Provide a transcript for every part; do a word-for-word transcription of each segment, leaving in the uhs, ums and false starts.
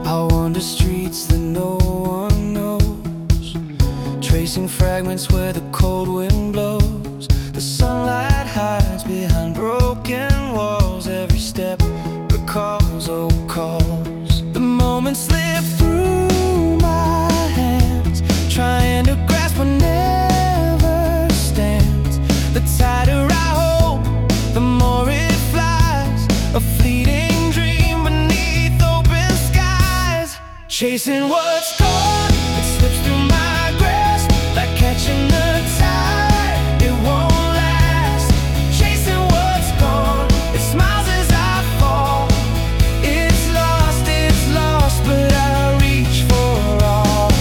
I wander streets that no one knows, tracing fragments where the cold wind blows. The sunlight hides behind broken walls. Every step recalls old calls. The moments slip through my hands, trying to grasp what never stands. The tighter I hold, the more it flies. A fleeting dream beneath open skies. Chasing what's gone, it slips through my grasp, like catching the tide, it won't last. Chasing what's gone, it smiles as I fall. It's lost, it's lost, but I reach for all.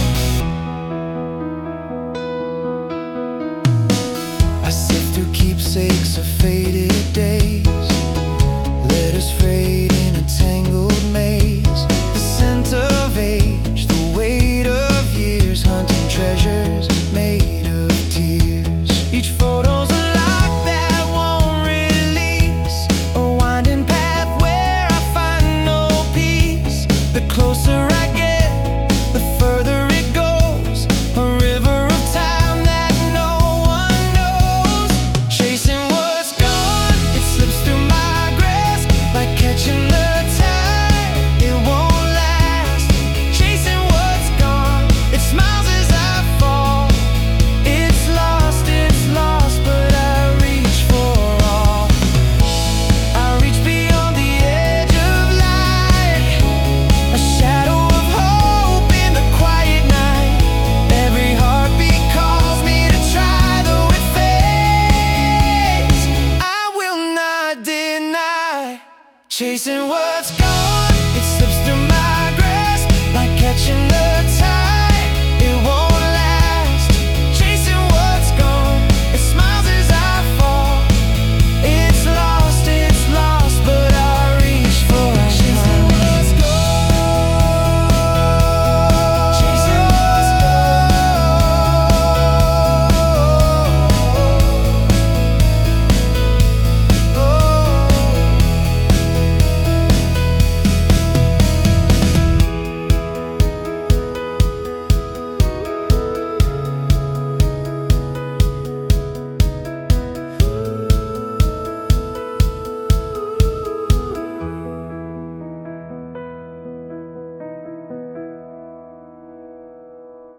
I sift through keepsakes of faded days, letters fade in a tangled maze. The scent of age, the weight of years, hunting treasures made of tears. Each photo's a lock that won't release, a winding path where I find no peace. The closer I get, the further it goes, a river of time that no one knows. Chasing what's gone, it slips through my grasp, like catching the tide, it won't last. Chasing what's gone, it smiles as I fall. It's lost, it's lost, but I reach for all. I reach beyond the edge of light, a shadow of hope in the quiet night. Every heartbeat calls me to try, though it fades, I will not deny. Chasing what's gone, it slips through my grasp, like catching the